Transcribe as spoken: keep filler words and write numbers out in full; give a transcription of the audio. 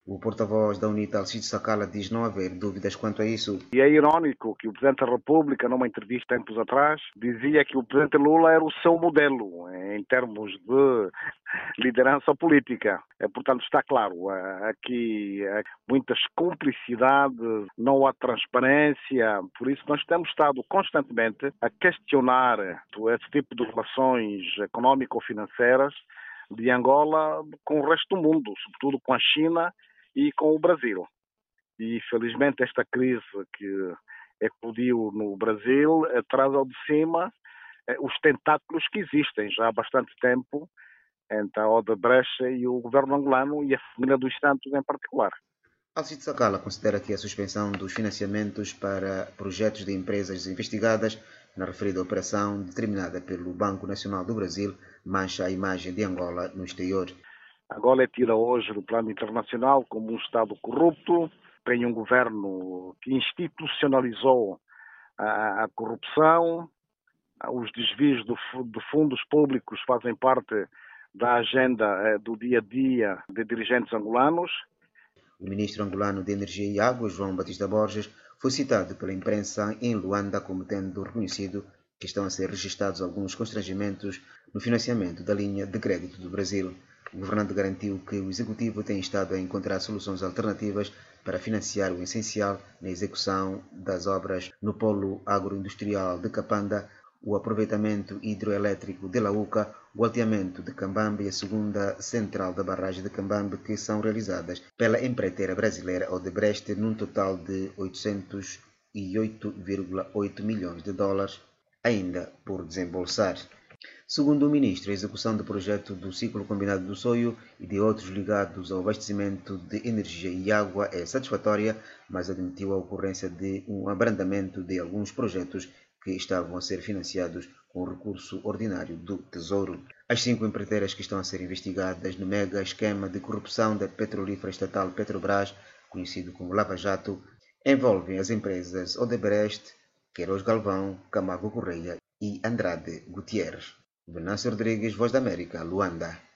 O porta-voz da UNITA, Alcide Sakala, diz não haver dúvidas quanto a isso. E é irónico que o Presidente da República, numa entrevista tempos atrás, dizia que o Presidente Lula era o seu modelo em termos de liderança política. Portanto, está claro, aqui muitas cumplicidades, não há transparência, por isso nós temos estado constantemente a questionar esse tipo de relações económico-financeiras de Angola com o resto do mundo, sobretudo com a China e com o Brasil. E, felizmente, esta crise que eclodiu no Brasil traz ao de cima os tentáculos que existem já há bastante tempo entre a Odebrecht e o governo angolano e a família dos Santos em particular. Alcide Sakala considera que a suspensão dos financiamentos para projetos de empresas investigadas na referida operação, determinada pelo Banco Nacional do Brasil, mancha a imagem de Angola no exterior. Angola é tida hoje no plano internacional como um Estado corrupto, tem um governo que institucionalizou a, a corrupção, os desvios do, de fundos públicos fazem parte da agenda do dia a dia de dirigentes angolanos. O ministro angolano de Energia e Água, João Batista Borges, foi citado pela imprensa em Luanda como tendo reconhecido que estão a ser registrados alguns constrangimentos no financiamento da linha de crédito do Brasil. O governante garantiu que o executivo tem estado a encontrar soluções alternativas para financiar o essencial na execução das obras no polo agroindustrial de Capanda, o aproveitamento hidroelétrico de Lauca, o alteamento de Cambambe e a segunda central da barragem de Cambambe, que são realizadas pela empreiteira brasileira Odebrecht num total de oitocentos e oito vírgula oito milhões de dólares, ainda por desembolsar. Segundo o ministro, a execução do projeto do ciclo combinado do Soio e de outros ligados ao abastecimento de energia e água é satisfatória, mas admitiu a ocorrência de um abrandamento de alguns projetos que estavam a ser financiados com o recurso ordinário do Tesouro. As cinco empreiteiras que estão a ser investigadas no mega esquema de corrupção da petrolífera estatal Petrobras, conhecido como Lava Jato, envolvem as empresas Odebrecht, Queiroz Galvão, Camargo Correia e Andrade Gutierrez. Venâncio Rodrigues, Voz da América, Luanda.